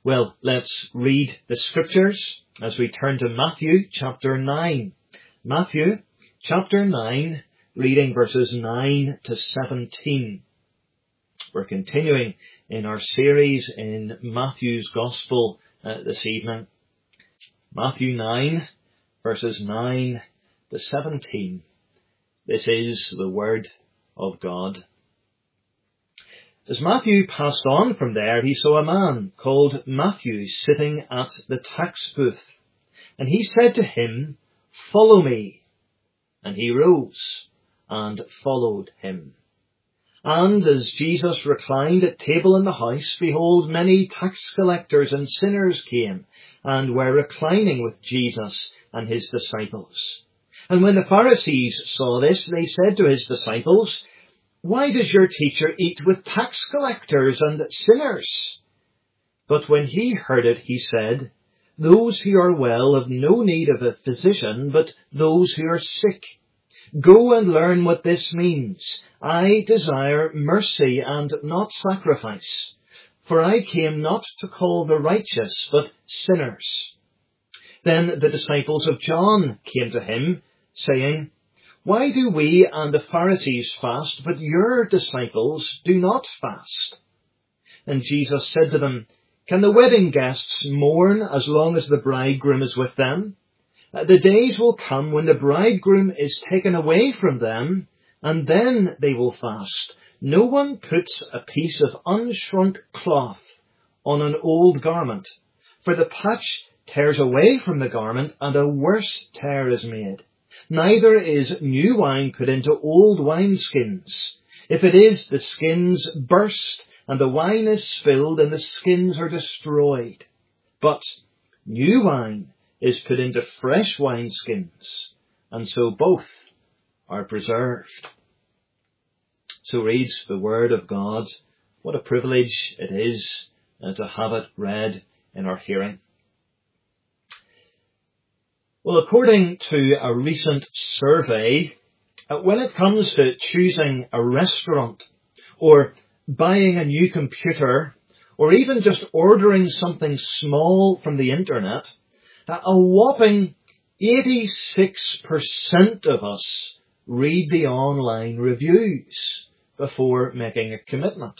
Well, let's read the scriptures as we turn to Matthew chapter 9. Matthew chapter 9, reading verses 9 to 17. We're continuing in our series in Matthew's Gospel this evening. Matthew 9, verses 9 to 17. This is the Word of God. As Matthew passed on from there, he saw a man called Matthew sitting at the tax booth. And he said to him, "Follow me." And he rose and followed him. And as Jesus reclined at table in the house, behold, many tax collectors and sinners came and were reclining with Jesus and his disciples. And when the Pharisees saw this, they said to his disciples, "Why does your teacher eat with tax collectors and sinners?" But when he heard it, he said, "Those who are well have no need of a physician, but those who are sick. Go and learn what this means. I desire mercy and not sacrifice, for I came not to call the righteous, but sinners." Then the disciples of John came to him, saying, "Why do we and the Pharisees fast, but your disciples do not fast?" And Jesus said to them, "Can the wedding guests mourn as long as the bridegroom is with them? The days will come when the bridegroom is taken away from them, and then they will fast. No one puts a piece of unshrunk cloth on an old garment, for the patch tears away from the garment, and a worse tear is made. Neither is new wine put into old wineskins. If it is, the skins burst, and the wine is spilled, and the skins are destroyed. But new wine is put into fresh wineskins, and so both are preserved." So reads the Word of God. What a privilege it is to have it read in our hearing. Well, according to a recent survey, when it comes to choosing a restaurant or buying a new computer or even just ordering something small from the internet, a whopping 86% of us read the online reviews before making a commitment.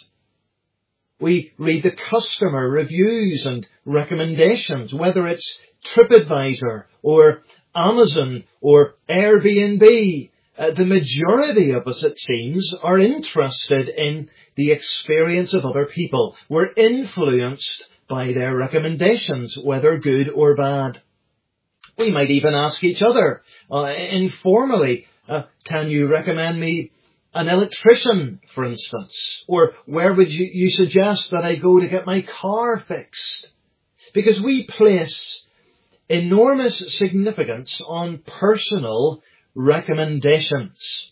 We read the customer reviews and recommendations, whether it's TripAdvisor or Amazon or Airbnb. The majority of us, it seems, are interested in the experience of other people. We're influenced by their recommendations, whether good or bad. We might even ask each other informally, "Can you recommend me an electrician, for instance? Or where would you suggest that I go to get my car fixed?" Because we place enormous significance on personal recommendations.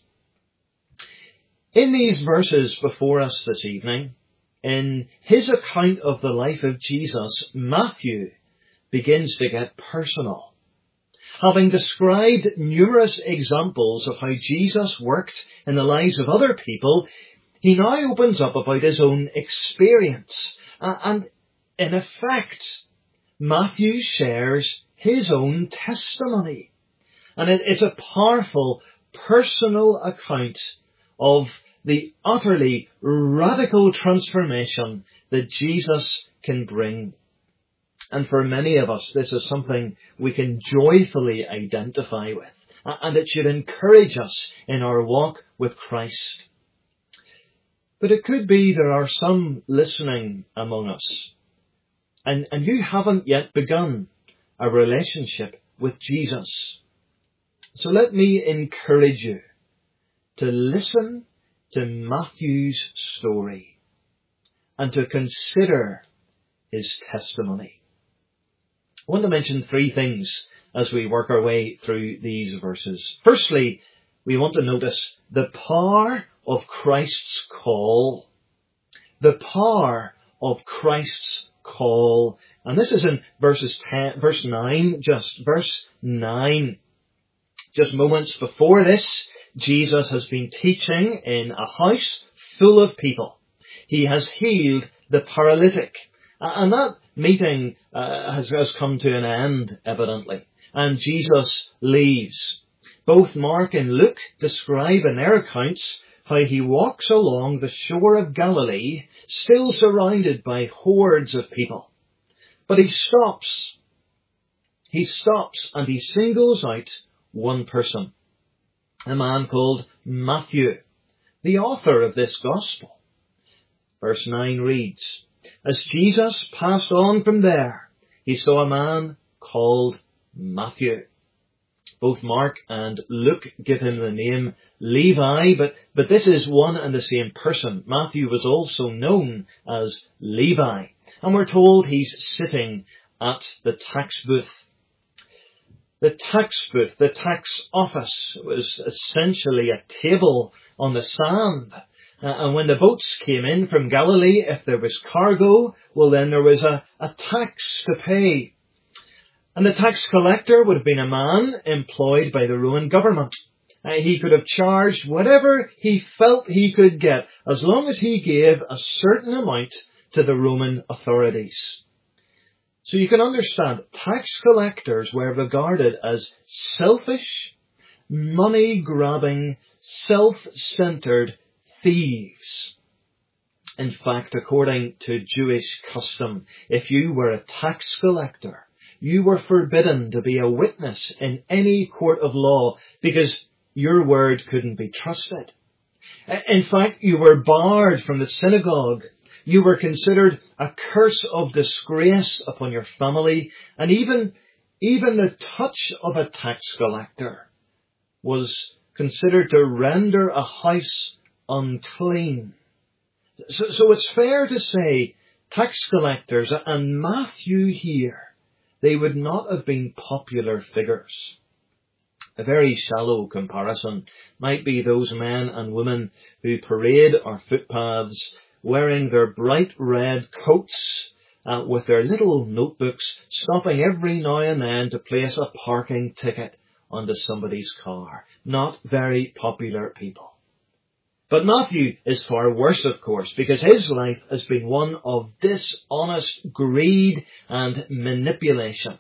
In these verses before us this evening, in his account of the life of Jesus, Matthew begins to get personal. Having described numerous examples of how Jesus worked in the lives of other people, he now opens up about his own experience. And in effect, Matthew shares his own testimony. And it's a powerful personal account of the utterly radical transformation that Jesus can bring. And for many of us, this is something we can joyfully identify with. And it should encourage us in our walk with Christ. But it could be there are some listening among us, and you haven't yet begun a relationship with Jesus. So let me encourage you to listen to Matthew's story and to consider his testimony. I want to mention three things as we work our way through these verses. Firstly, we want to notice the power of Christ's call. The power of Christ's call. And this is in verse 9. Just moments before this, Jesus has been teaching in a house full of people. He has healed the paralytic And that meeting has come to an end, evidently. And Jesus leaves. Both Mark and Luke describe in their accounts how he walks along the shore of Galilee, still surrounded by hordes of people. But he stops. He stops and he singles out one person, a man called Matthew, the author of this gospel. Verse 9 reads, "As Jesus passed on from there, he saw a man called Matthew." Both Mark and Luke give him the name Levi, but this is one and the same person. Matthew was also known as Levi, and we're told he's sitting at the tax booth. The tax booth, the tax office, was essentially a table on the sand. And when the boats came in from Galilee, if there was cargo, well then there was a tax to pay. And the tax collector would have been a man employed by the Roman government. He could have charged whatever he felt he could get, as long as he gave a certain amount to the Roman authorities. So you can understand, tax collectors were regarded as selfish, money-grabbing, self-centered thieves. In fact, according to Jewish custom, if you were a tax collector, you were forbidden to be a witness in any court of law because your word couldn't be trusted. In fact, you were barred from the synagogue. You were considered a curse of disgrace upon your family, and even the touch of a tax collector was considered to render a house unclean. So it's fair to say tax collectors, and Matthew here, they would not have been popular figures. A very shallow comparison might be those men and women who parade our footpaths wearing their bright red coats with their little notebooks, stopping every now and then to place a parking ticket onto somebody's car. Not very popular people. But Matthew is far worse, of course, because his life has been one of dishonest greed and manipulation.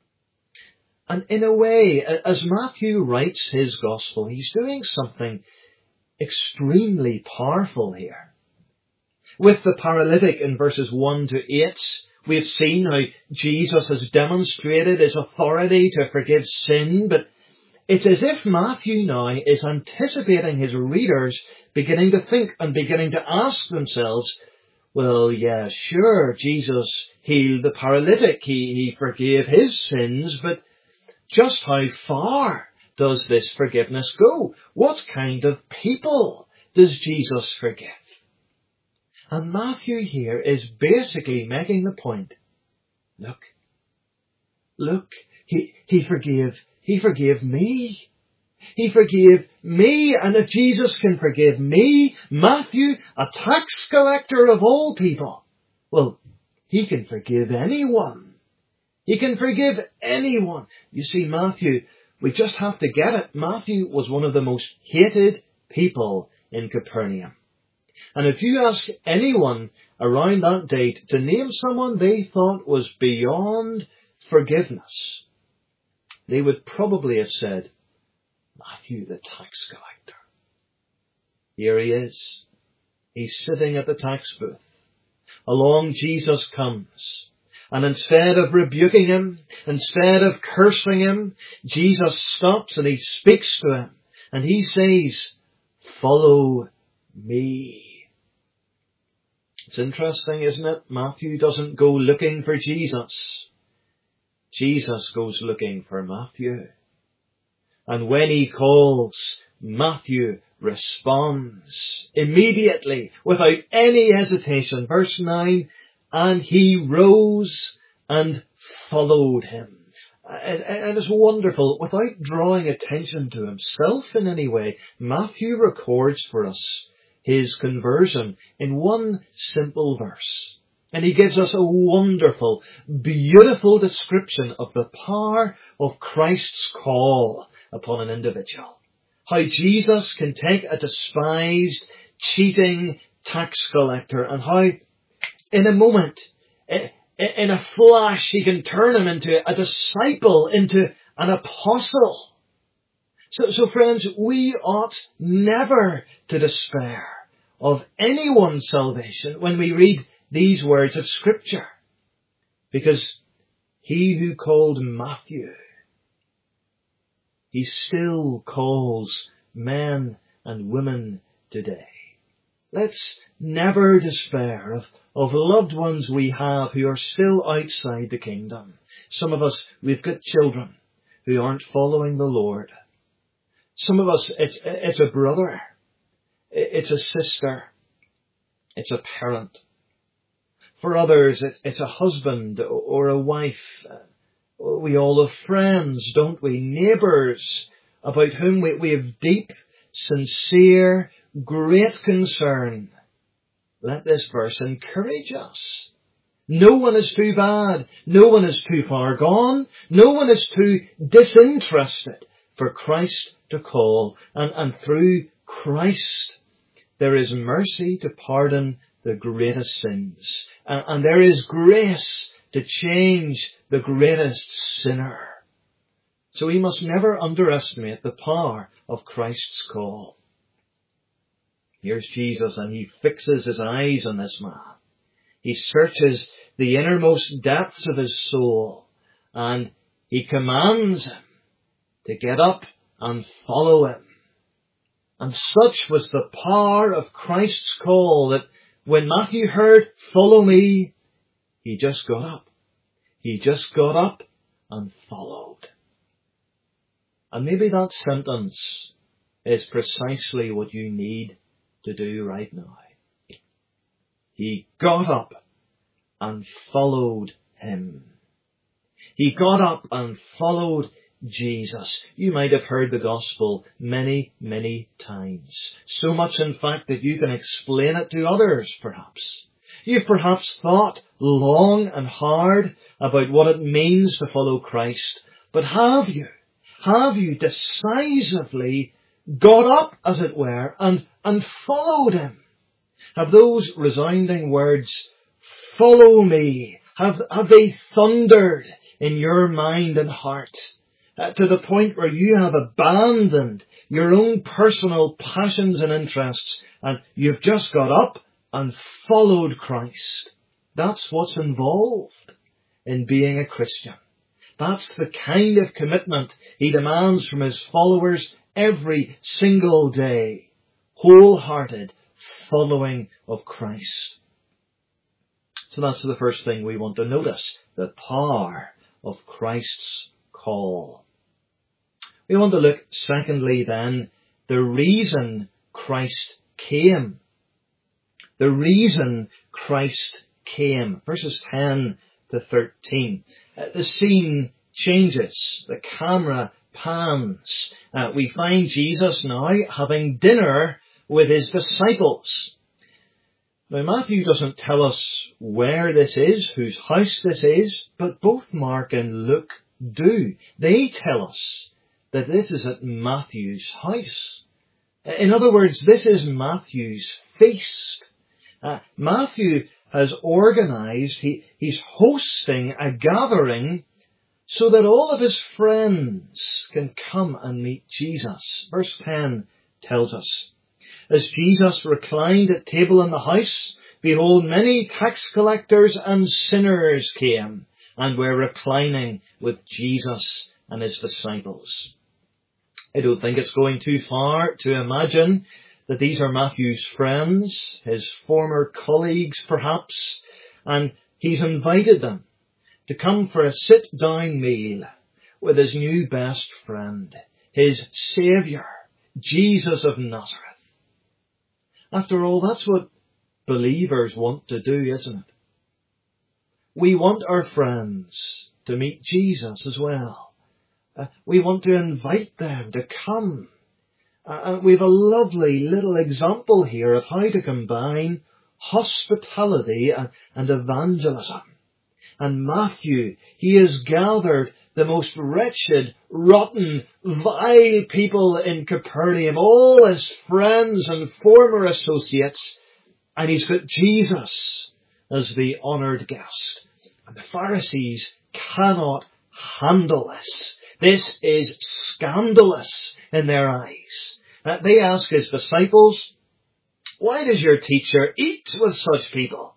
And in a way, as Matthew writes his gospel, he's doing something extremely powerful here. With the paralytic in verses 1 to 8, we've seen how Jesus has demonstrated his authority to forgive sin, but it's as if Matthew now is anticipating his readers beginning to think and beginning to ask themselves, well, yeah, sure, Jesus healed the paralytic, he forgave his sins, but just how far does this forgiveness go? What kind of people does Jesus forgive? And Matthew here is basically making the point, look, he forgave me. He forgave me, and if Jesus can forgive me, Matthew, a tax collector of all people, well, he can forgive anyone. He can forgive anyone. You see, Matthew, we just have to get it. Matthew was one of the most hated people in Capernaum. And if you ask anyone around that date to name someone they thought was beyond forgiveness, they would probably have said, Matthew the tax collector. Here he is. He's sitting at the tax booth. Along Jesus comes. And instead of rebuking him, instead of cursing him, Jesus stops and he speaks to him. And he says, follow me. It's interesting, isn't it? Matthew doesn't go looking for Jesus. Jesus goes looking for Matthew. And when he calls, Matthew responds immediately, without any hesitation. Verse 9, and he rose and followed him. And it's wonderful, without drawing attention to himself in any way, Matthew records for us his conversion in one simple verse. And he gives us a wonderful, beautiful description of the power of Christ's call upon an individual. How Jesus can take a despised, cheating tax collector and how in a moment, In a flash, he can turn him into a disciple, into an apostle. So friends, we ought never to despair of anyone's salvation when we read these words of Scripture. Because he who called Matthew, he still calls men and women today. Let's never despair of loved ones we have who are still outside the kingdom. Some of us, we've got children who aren't following the Lord. Some of us, it's a brother, it's a sister, it's a parent. For others, it's a husband or a wife. We all have friends, don't we? Neighbours about whom we have deep, sincere, great concern. Let this verse encourage us. No one is too bad. No one is too far gone. No one is too disinterested for Christ to call. And through Christ, there is mercy to pardon the greatest sins. And there is grace to change the greatest sinner. So we must never underestimate the power of Christ's call. Here's Jesus, and he fixes his eyes on this man. He searches the innermost depths of his soul, and he commands him to get up and follow him. And such was the power of Christ's call that when Matthew heard, "Follow me," he just got up. He just got up and followed. And maybe that sentence is precisely what you need to do right now. He got up and followed him. He got up and followed Jesus. You might have heard the gospel many, many times. So much, in fact, that you can explain it to others, perhaps. You've perhaps thought long and hard about what it means to follow Christ. But have you decisively got up, as it were, and followed him? Have those resounding words, "Follow me," have they thundered in your mind and heart to the point where you have abandoned your own personal passions and interests and you've just got up and followed Christ? That's what's involved in being a Christian. That's the kind of commitment he demands from his followers every single day. Wholehearted following of Christ. So that's the first thing we want to notice, the power of Christ's call. We want to look, secondly then, the reason Christ came. The reason Christ came. Verses 10 to 13. The scene changes. The camera pans. We find Jesus now having dinner with his disciples. Now, Matthew doesn't tell us where this is, whose house this is, but both Mark and Luke do. They tell us that this is at Matthew's house. In other words, this is Matthew's feast. Matthew has organized, he's hosting a gathering so that all of his friends can come and meet Jesus. Verse 10 tells us, "As Jesus reclined at table in the house, behold, many tax collectors and sinners came and were reclining with Jesus and his disciples." I don't think it's going too far to imagine that these are Matthew's friends, his former colleagues perhaps, and he's invited them to come for a sit-down meal with his new best friend, his Saviour, Jesus of Nazareth. After all, that's what believers want to do, isn't it? We want our friends to meet Jesus as well. We want to invite them to come. We have a lovely little example here of how to combine hospitality and evangelism. And Matthew, he has gathered the most wretched, rotten, vile people in Capernaum, all his friends and former associates, and he's got Jesus as the honoured guest. And the Pharisees cannot handle this. This is scandalous in their eyes. They ask his disciples, "Why does your teacher eat with such people?"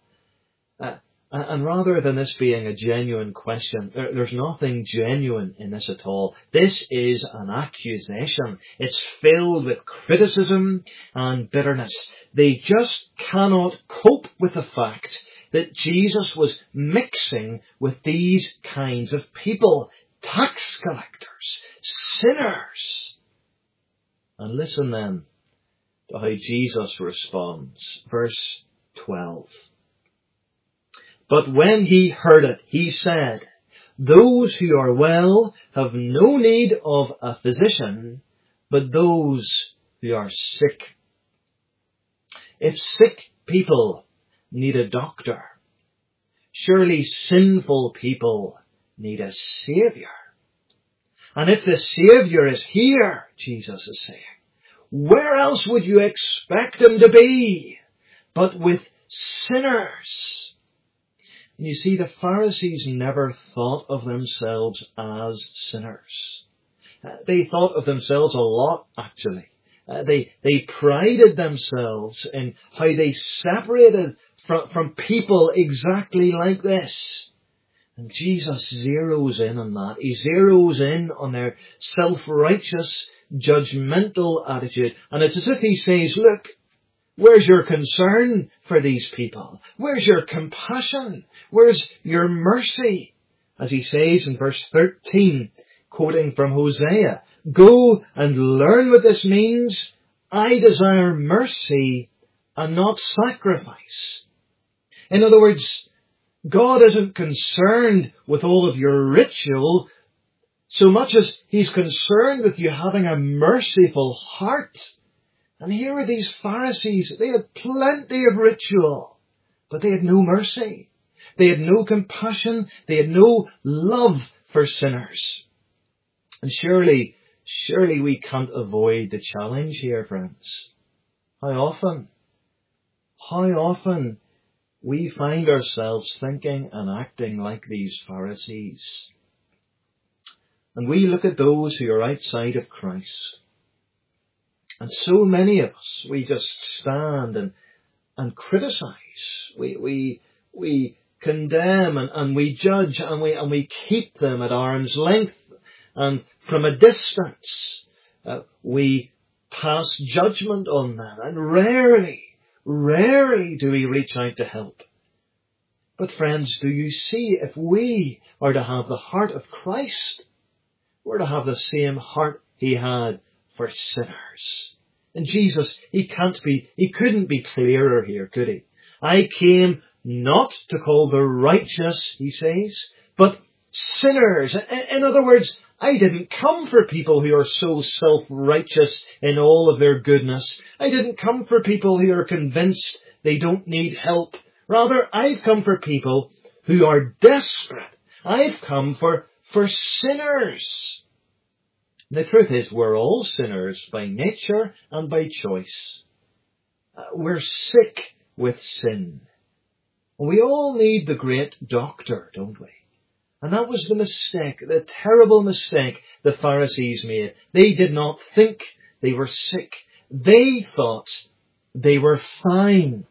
And rather than this being a genuine question, there's nothing genuine in this at all. This is an accusation. It's filled with criticism and bitterness. They just cannot cope with the fact that Jesus was mixing with these kinds of people, tax collectors, sinners. And listen then to how Jesus responds. Verse 12. But when he heard it, he said, "Those who are well have no need of a physician, but those who are sick." If sick people need a doctor, surely sinful people need a Saviour. And if the Saviour is here, Jesus is saying, where else would you expect him to be but with sinners? And you see, the Pharisees never thought of themselves as sinners. They thought of themselves a lot, actually. They prided themselves in how they separated from people exactly like this. And Jesus zeroes in on that. He zeroes in on their self-righteous, judgmental attitude. And it's as if he says, look, where's your concern for these people? Where's your compassion? Where's your mercy? As he says in verse 13, quoting from Hosea, "Go and learn what this means. I desire mercy and not sacrifice." In other words, God isn't concerned with all of your ritual so much as he's concerned with you having a merciful heart. And here are these Pharisees. They had plenty of ritual, but they had no mercy. They had no compassion. They had no love for sinners. And surely we can't avoid the challenge here, friends. How often we find ourselves thinking and acting like these Pharisees. And we look at those who are outside of Christ. And so many of us, we just stand and criticize. We condemn and we judge and we keep them at arm's length. And from a distance, we pass judgment on them. And rarely do we reach out to help. But friends, do you see, if we are to have the heart of Christ, we're to have the same heart he had for sinners. And Jesus, he couldn't be clearer here, could he? I came not to call the righteous, he says, but sinners. In other words, I didn't come for people who are so self-righteous in all of their goodness. I didn't come for people who are convinced they don't need help. Rather, I've come for people who are desperate. I've come for sinners. The truth is, we're all sinners by nature and by choice. We're sick with sin. We all need the great doctor, don't we? And that was the mistake, the terrible mistake the Pharisees made. They did not think they were sick. They thought they were fine.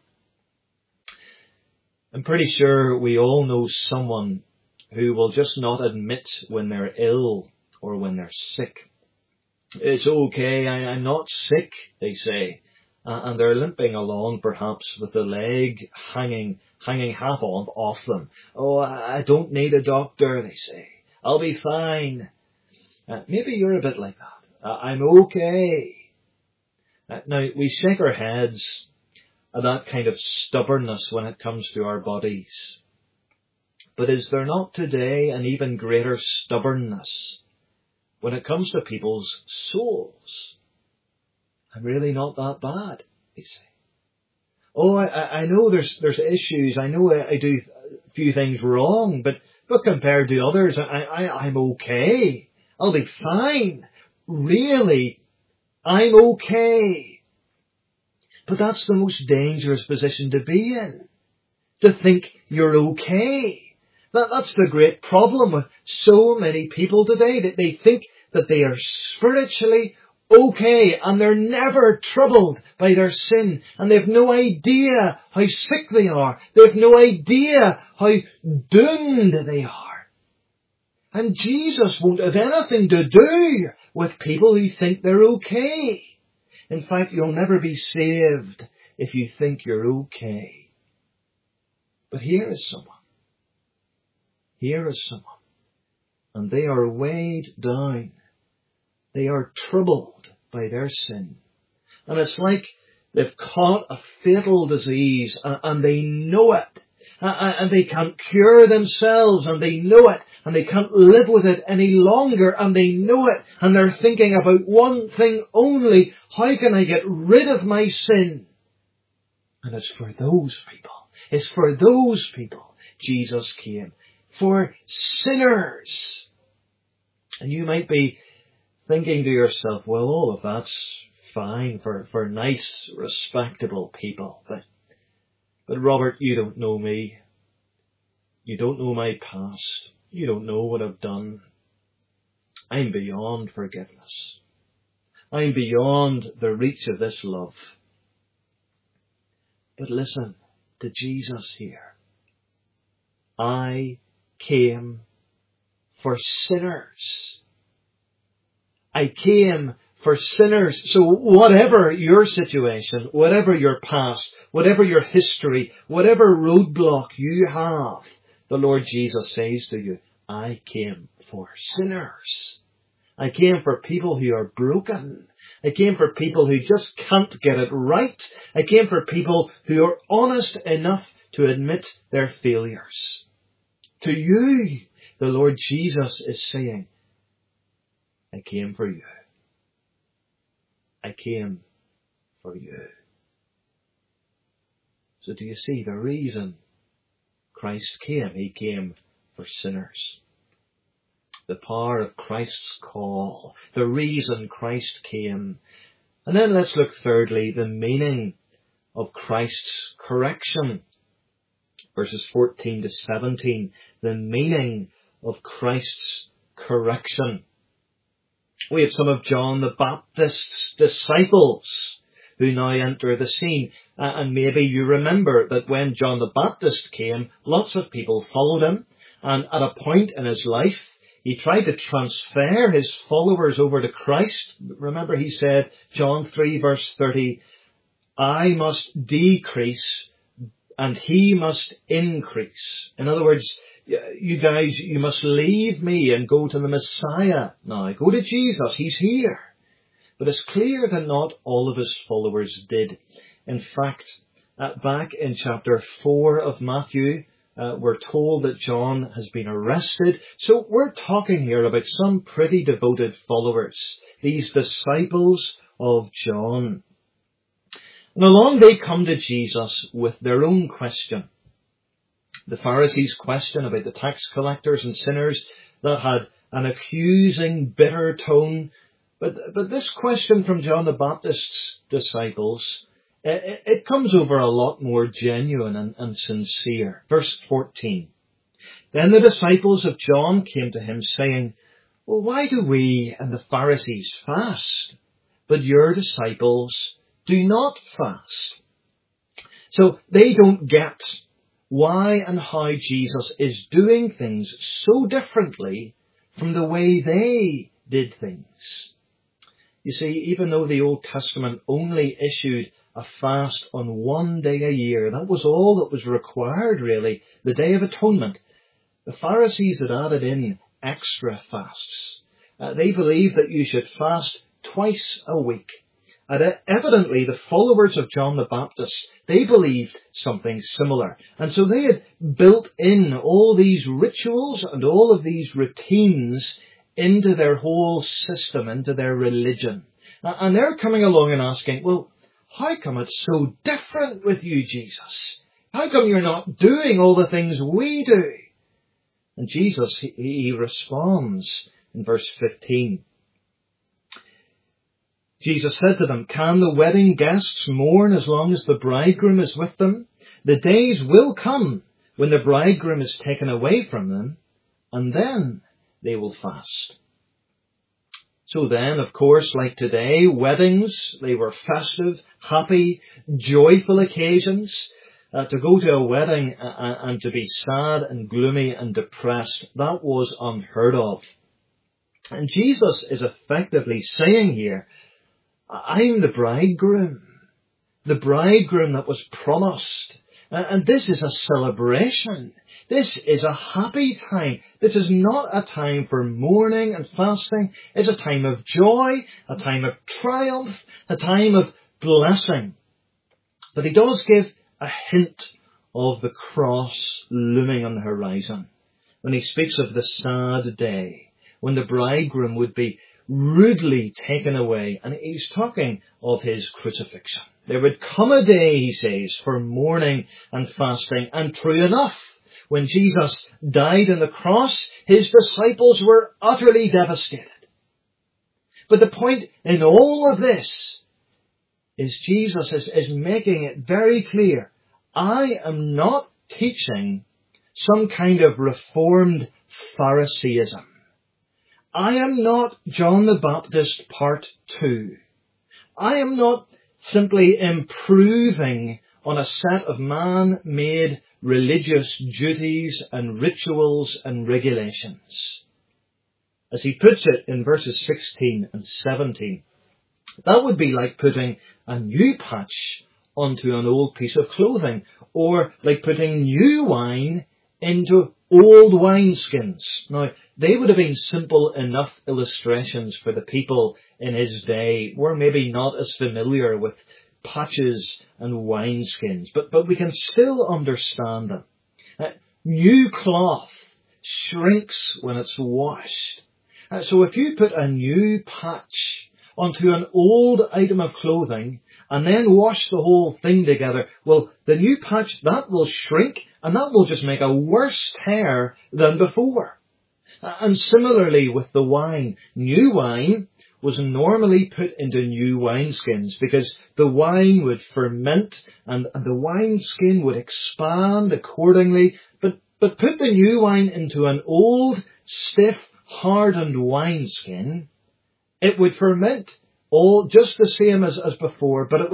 I'm pretty sure we all know someone who will just not admit when they're ill or when they're sick. It's okay, I'm not sick, they say. And they're limping along perhaps with the leg hanging half off them. Oh, I don't need a doctor, they say. I'll be fine. Maybe you're a bit like that. I'm okay. Now, we shake our heads at that kind of stubbornness when it comes to our bodies. But is there not today an even greater stubbornness when it comes to people's souls? I'm really not that bad, they say. Oh, I know there's issues. I know I do a few things wrong, but compared to others, I'm okay. I'll be fine. Really, I'm okay. But that's the most dangerous position to be in. To think you're okay. That's the great problem with so many people today, that they think that they are spiritually okay and they're never troubled by their sin, and they've no idea how sick they are. They've no idea how doomed they are. And Jesus won't have anything to do with people who think they're okay. In fact, you'll never be saved if you think you're okay. But here is someone. Here is someone. And they are weighed down. They are troubled by their sin. And it's like they've caught a fatal disease and they know it. And they can't cure themselves, and they know it. And they can't live with it any longer, and they know it. And they're thinking about one thing only: how can I get rid of my sin? And it's for those people. It's for those people Jesus came. For sinners. And you might be thinking to yourself, well, all of that's fine for nice, respectable people. But Robert, you don't know me. You don't know my past. You don't know what I've done. I'm beyond forgiveness. I'm beyond the reach of this love. But listen to Jesus here. I came for sinners. I came for sinners. So whatever your situation, whatever your past, whatever your history, whatever roadblock you have, the Lord Jesus says to you, I came for sinners. I came for people who are broken. I came for people who just can't get it right. I came for people who are honest enough to admit their failures. To you, the Lord Jesus is saying, I came for you. I came for you. So do you see the reason Christ came? He came for sinners. The power of Christ's call. The reason Christ came. And then let's look thirdly, the meaning of Christ's correction. Verses 14 to 17. The meaning of Christ's correction. We have some of John the Baptist's disciples who now enter the scene. And maybe you remember that when John the Baptist came, lots of people followed him. And at a point in his life, he tried to transfer his followers over to Christ. Remember, he said, John 3 verse 30, I must decrease and he must increase. In other words, you guys, you must leave me and go to the Messiah. Now, go to Jesus. He's here. But it's clear that not all of his followers did. In fact, back in chapter 4 of Matthew, we're told that John has been arrested. So we're talking here about some pretty devoted followers, these disciples of John. And along they come to Jesus with their own question. The Pharisees' question about the tax collectors and sinners, that had an accusing, bitter tone. But this question from John the Baptist's disciples, it comes over a lot more genuine and sincere. Verse 14. Then the disciples of John came to him saying, well, why do we and the Pharisees fast, but your disciples do not fast? So they don't get why and how Jesus is doing things so differently from the way they did things. You see, even though the Old Testament only issued a fast on one day a year, that was all that was required really, the Day of Atonement, the Pharisees had added in extra fasts. They believed that you should fast twice a week. And evidently the followers of John the Baptist, they believed something similar. And so they had built in all these rituals and all of these routines into their whole system, into their religion. And they're coming along and asking, well, how come it's so different with you, Jesus? How come you're not doing all the things we do? And Jesus, he responds in verse 15. Jesus said to them, can the wedding guests mourn as long as the bridegroom is with them? The days will come when the bridegroom is taken away from them, and then they will fast. So then, of course, like today, weddings, they were festive, happy, joyful occasions. To go to a wedding and to be sad and gloomy and depressed, that was unheard of. And Jesus is effectively saying here, I'm the bridegroom that was promised. And this is a celebration. This is a happy time. This is not a time for mourning and fasting. It's a time of joy, a time of triumph, a time of blessing. But he does give a hint of the cross looming on the horizon when he speaks of the sad day when the bridegroom would be rudely taken away, and he's talking of his crucifixion. There would come a day, he says, for mourning and fasting, and true enough, when Jesus died on the cross, his disciples were utterly devastated. But the point in all of this is Jesus is making it very clear, I am not teaching some kind of reformed Phariseeism. I am not John the Baptist part 2. I am not simply improving on a set of man-made religious duties and rituals and regulations. As he puts it in verses 16 and 17, that would be like putting a new patch onto an old piece of clothing, or like putting new wine into old wineskins. Now, they would have been simple enough illustrations for the people in his day. We're maybe not as familiar with patches and wineskins, but we can still understand them. New cloth shrinks when it's washed. So if you put a new patch onto an old item of clothing and then wash the whole thing together, well, the new patch, that will shrink and that will just make a worse tear than before. And similarly with the wine, new wine was normally put into new wineskins because the wine would ferment and the wineskin would expand accordingly. But put the new wine into an old, stiff, hardened wineskin, it would ferment all just the same as before, but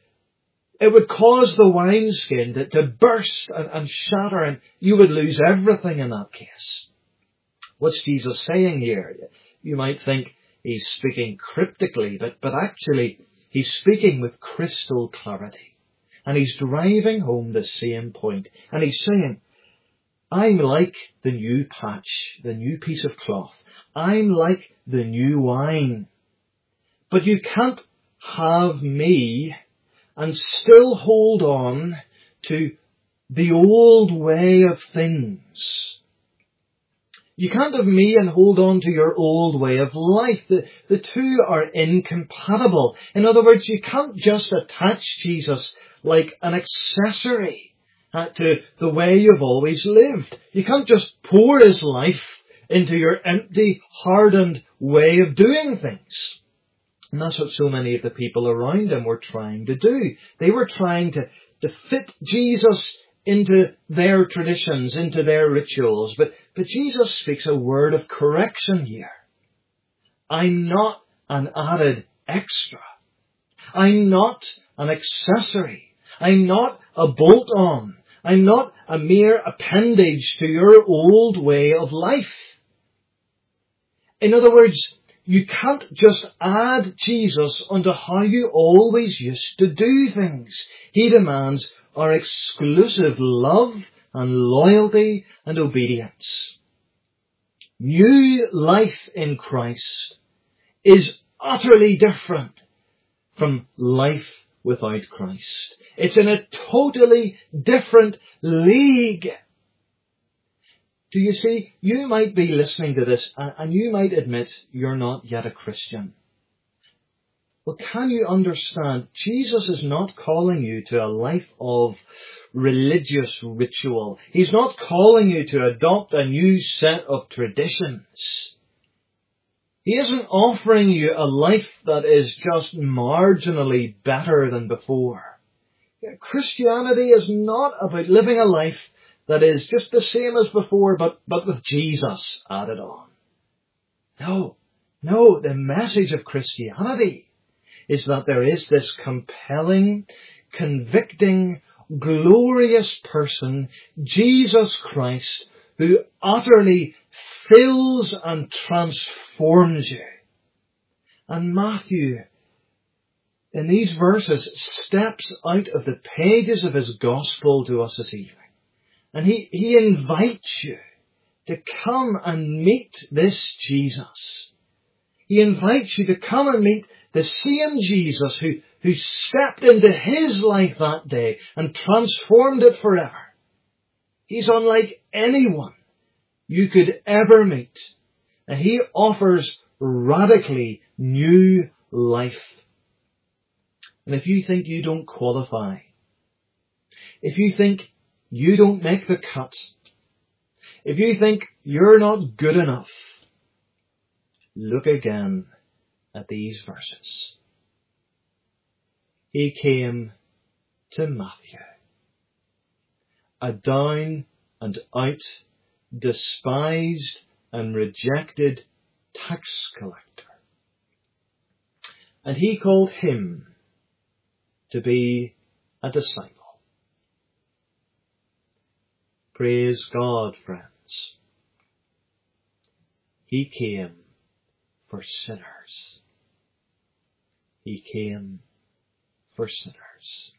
it would cause the wineskin to burst and shatter, and you would lose everything in that case. What's Jesus saying here? You might think he's speaking cryptically, but actually he's speaking with crystal clarity. And he's driving home the same point. And he's saying, I'm like the new patch, the new piece of cloth. I'm like the new wine. But you can't have me and still hold on to the old way of things. You can't have me and hold on to your old way of life. The two are incompatible. In other words, you can't just attach Jesus like an accessory to the way you've always lived. You can't just pour his life into your empty, hardened way of doing things. And that's what so many of the people around him were trying to do. They were trying to fit Jesus into their traditions, into their rituals. But Jesus speaks a word of correction here. I'm not an added extra. I'm not an accessory. I'm not a bolt-on. I'm not a mere appendage to your old way of life. In other words, you can't just add Jesus onto how you always used to do things. He demands our exclusive love and loyalty and obedience. New life in Christ is utterly different from life without Christ. It's in a totally different league. Do you see, you might be listening to this and you might admit you're not yet a Christian. Well, can you understand? Jesus is not calling you to a life of religious ritual. He's not calling you to adopt a new set of traditions. He isn't offering you a life that is just marginally better than before. Christianity is not about living a life that is just the same as before, but with Jesus added on. No, the message of Christianity is that there is this compelling, convicting, glorious person, Jesus Christ, who utterly fills and transforms you. And Matthew, in these verses, steps out of the pages of his gospel to us this evening. And he invites you to come and meet this Jesus. He invites you to come and meet the same Jesus who stepped into his life that day and transformed it forever. He's unlike anyone you could ever meet. And he offers radically new life. And if you think you don't qualify, if you think you don't make the cut, if you think you're not good enough, look again at these verses. He came to Matthew, a down and out, despised and rejected tax collector. And he called him to be a disciple. Praise God, friends. He came for sinners. He came for sinners.